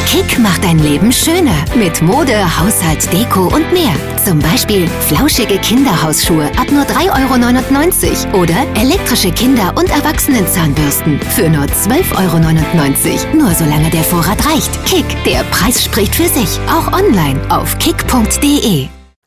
Kick macht dein Leben schöner mit Mode, Haushalt, Deko und mehr. Zum Beispiel flauschige Kinderhausschuhe ab nur 3,99 € oder elektrische Kinder- und Erwachsenenzahnbürsten für nur 12,99 €. Nur solange der Vorrat reicht. Kick, der Preis spricht für sich. Auch online auf kick.de.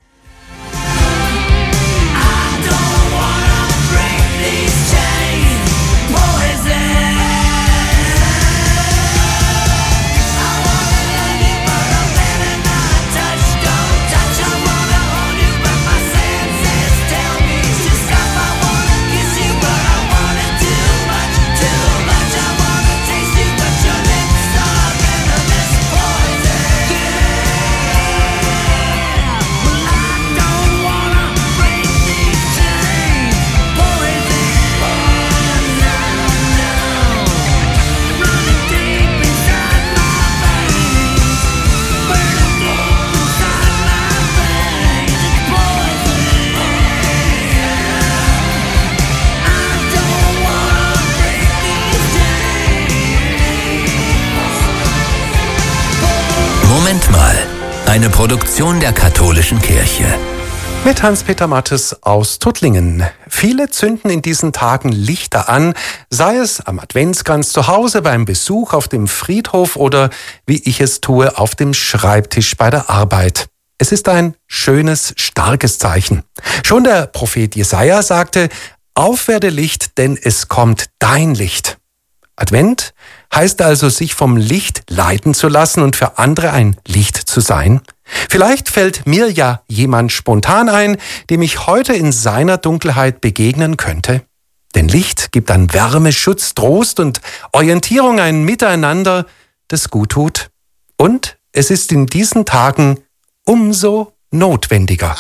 Moment mal, eine Produktion der Katholischen Kirche. Mit Hans-Peter Mattes aus Tuttlingen. Viele zünden in diesen Tagen Lichter an, sei es am Adventskranz zu Hause, beim Besuch auf dem Friedhof oder, wie ich es tue, auf dem Schreibtisch bei der Arbeit. Es ist ein schönes, starkes Zeichen. Schon der Prophet Jesaja sagte: Auf werde Licht, denn es kommt dein Licht. Advent heißt also, sich vom Licht leiten zu lassen und für andere ein Licht zu sein. Vielleicht fällt mir ja jemand spontan ein, dem ich heute in seiner Dunkelheit begegnen könnte. Denn Licht gibt dann Wärme, Schutz, Trost und Orientierung, ein Miteinander, das gut tut. Und es ist in diesen Tagen umso notwendiger.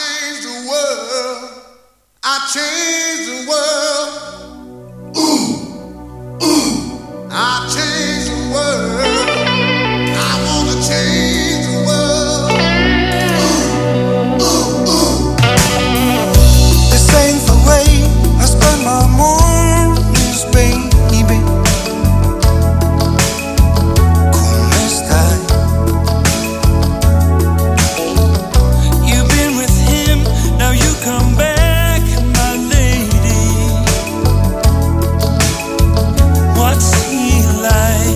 I'll change the world. I wanna change the world. This ain't the way I spend my mornings, baby. ¿Cómo estás? You've been with him, now you come back, my lady. What's he like?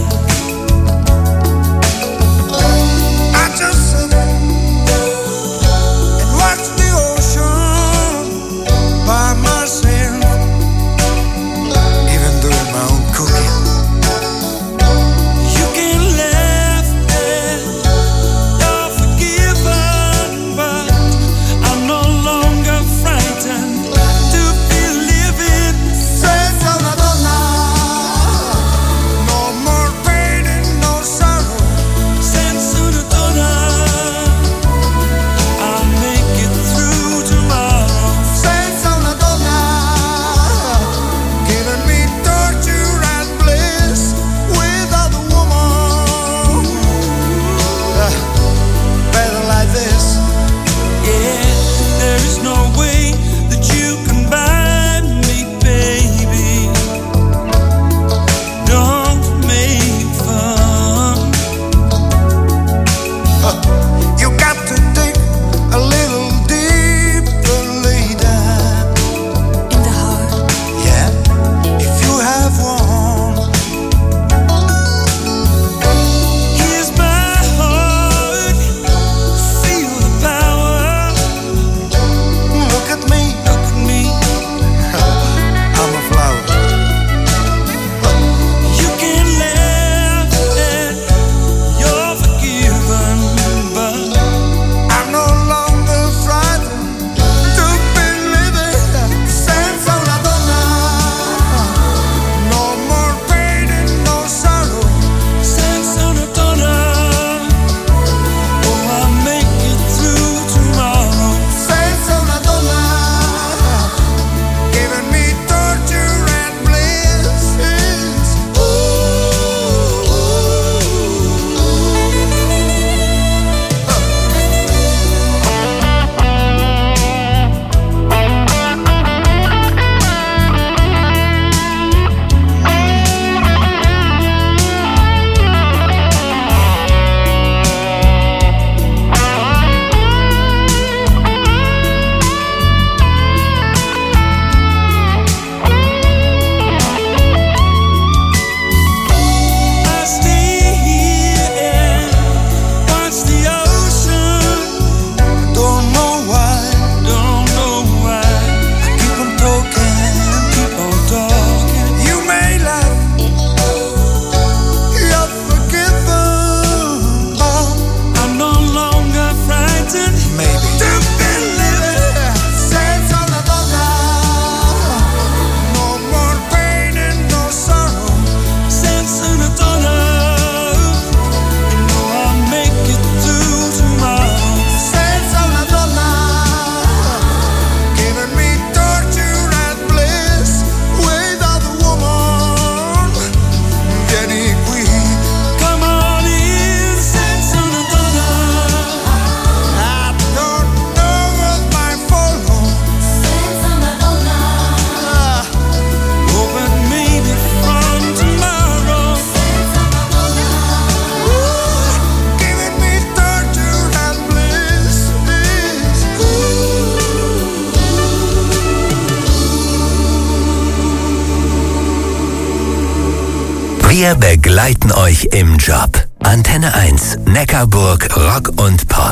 Wir begleiten euch im Job. Antenne 1, Neckarburg, Rock und Pop.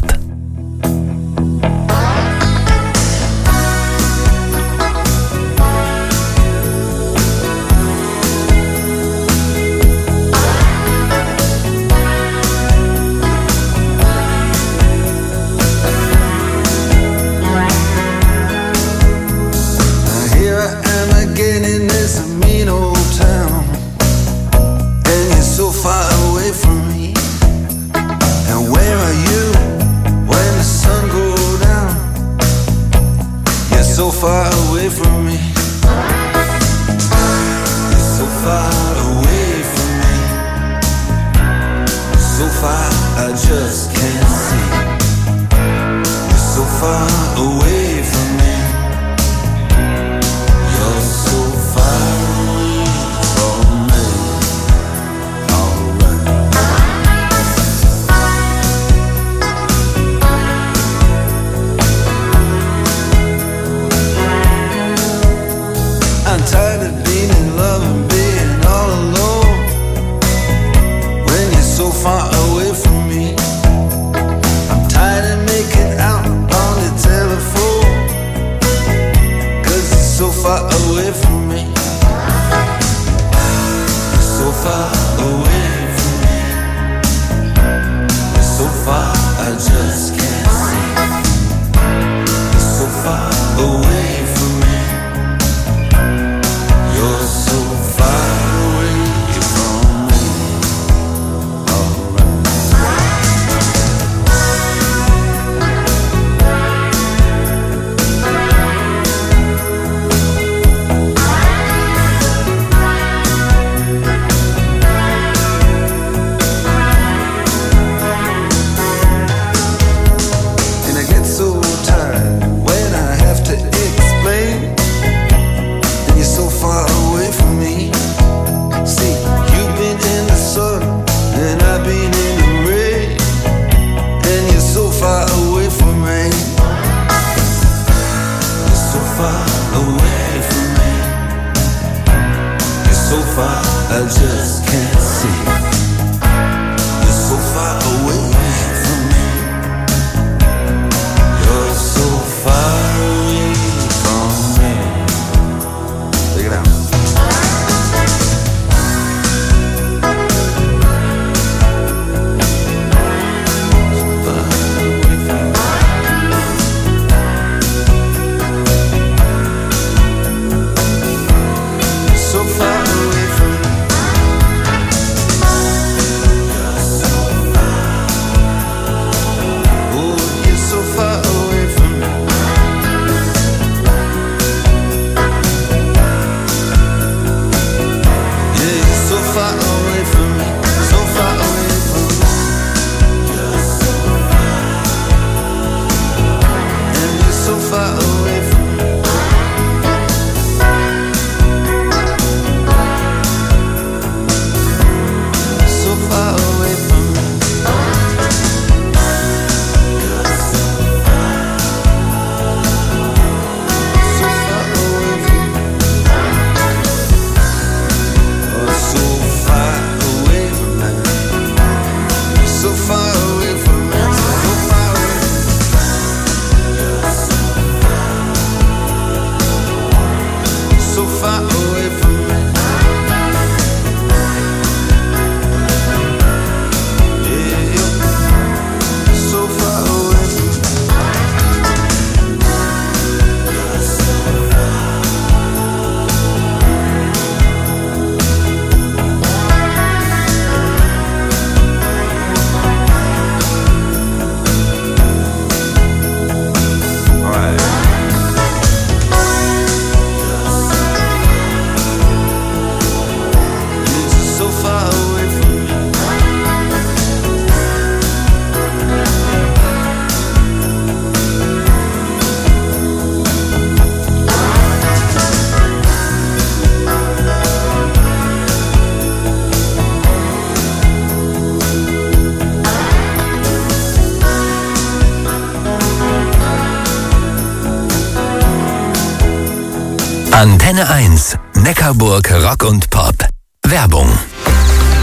Antenne 1, Neckarburg, Rock und Pop. Werbung.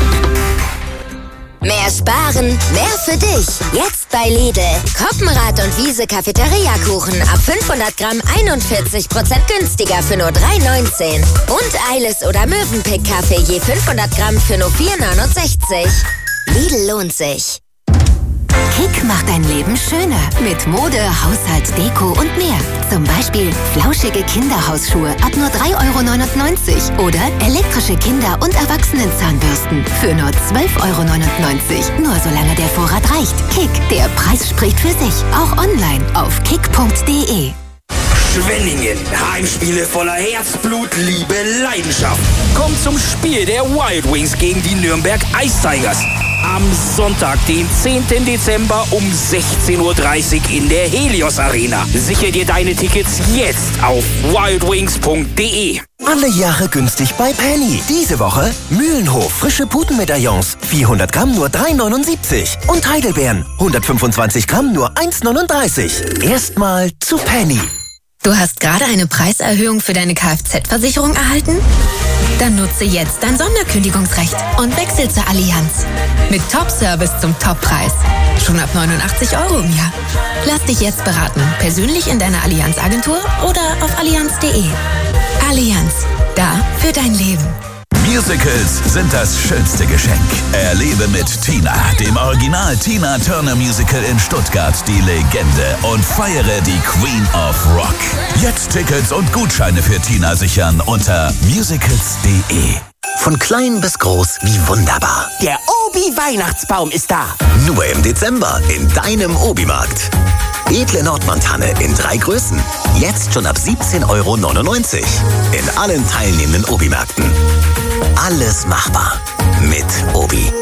Mehr sparen, mehr für dich. Jetzt bei Lidl. Koppenrad und Wiese Cafeteria-Kuchen ab 500 Gramm 41% günstiger für nur 3,19. Und Eiles oder Mövenpick-Kaffee je 500 Gramm für nur 4,69. Lidl lohnt sich. Kick macht dein Leben schöner mit Mode, Haushalt, Deko und mehr. Zum Beispiel flauschige Kinderhausschuhe ab nur 3,99 € oder elektrische Kinder- und Erwachsenenzahnbürsten für nur 12,99 €. Nur solange der Vorrat reicht. Kick, der Preis spricht für sich. Auch online auf kick.de. Schwenningen. Heimspiele voller Herzblut, Liebe, Leidenschaft. Kommt zum Spiel der Wild Wings gegen die Nürnberg Ice Tigers. Am Sonntag, den 10. Dezember um 16:30 Uhr in der Helios Arena. Sichere dir deine Tickets jetzt auf wildwings.de. Alle Jahre günstig bei Penny. Diese Woche Mühlenhof frische Putenmedaillons. 400 Gramm nur 3,79. Und Heidelbeeren 125 Gramm nur 1,39. Erstmal zu Penny. Du hast gerade eine Preiserhöhung für deine Kfz-Versicherung erhalten? Dann nutze jetzt dein Sonderkündigungsrecht und wechsel zur Allianz. Mit Top-Service zum Top-Preis. Schon ab 89 € im Jahr. Lass dich jetzt beraten. Persönlich in deiner Allianz-Agentur oder auf allianz.de. Allianz. Da für dein Leben. Musicals sind das schönste Geschenk. Erlebe mit Tina, dem Original Tina Turner Musical in Stuttgart, die Legende und feiere die Queen of Rock. Jetzt Tickets und Gutscheine für Tina sichern unter musicals.de. Von klein bis groß, wie wunderbar. Der Obi-Weihnachtsbaum ist da. Nur im Dezember in deinem Obi-Markt. Edle Nordmantanne in 3 Größen. Jetzt schon ab 17,99 € in allen teilnehmenden Obi-Märkten. Alles machbar mit Obi.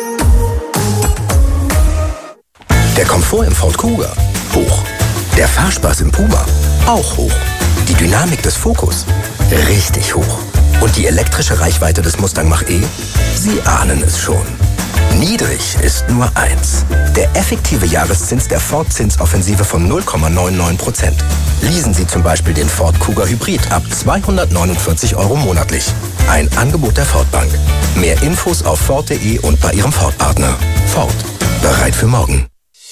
Der Komfort im Ford Kuga, hoch. Der Fahrspaß im Puma, auch hoch. Die Dynamik des Focus, richtig hoch. Und die elektrische Reichweite des Mustang Mach-E? Sie ahnen es schon. Niedrig ist nur eins. Der effektive Jahreszins der Ford-Zinsoffensive von 0,99%. Leasen Sie zum Beispiel den Ford Kuga Hybrid ab 249 € monatlich. Ein Angebot der Ford Bank. Mehr Infos auf Ford.de und bei Ihrem Ford-Partner. Ford. Bereit für morgen.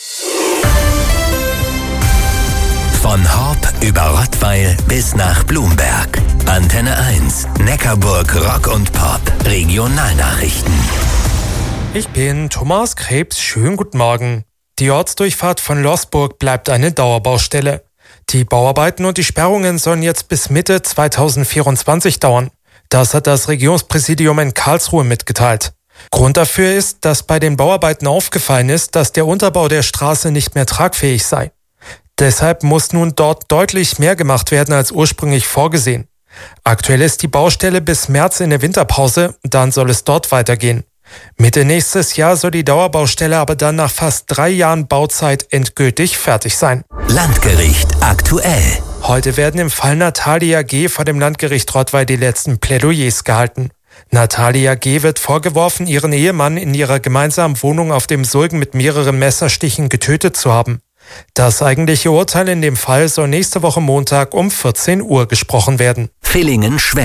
Von Horb über Rottweil bis nach Blumberg. Antenne 1, Neckarburg Rock und Pop. Regionalnachrichten. Ich bin Thomas Krebs. Schönen guten Morgen. Die Ortsdurchfahrt von Losburg bleibt eine Dauerbaustelle. Die Bauarbeiten und die Sperrungen sollen jetzt bis Mitte 2024 dauern. Das hat das Regierungspräsidium in Karlsruhe mitgeteilt. Grund dafür ist, dass bei den Bauarbeiten aufgefallen ist, dass der Unterbau der Straße nicht mehr tragfähig sei. Deshalb muss nun dort deutlich mehr gemacht werden als ursprünglich vorgesehen. Aktuell ist die Baustelle bis März in der Winterpause, dann soll es dort weitergehen. Mitte nächstes Jahr soll die Dauerbaustelle aber dann nach fast 3 Jahren Bauzeit endgültig fertig sein. Landgericht aktuell. Heute werden im Fall Natalia G. vor dem Landgericht Rottweil die letzten Plädoyers gehalten. Natalia G. wird vorgeworfen, ihren Ehemann in ihrer gemeinsamen Wohnung auf dem Sulgen mit mehreren Messerstichen getötet zu haben. Das eigentliche Urteil in dem Fall soll nächste Woche Montag um 14 Uhr gesprochen werden. Villingen-Schwenningen.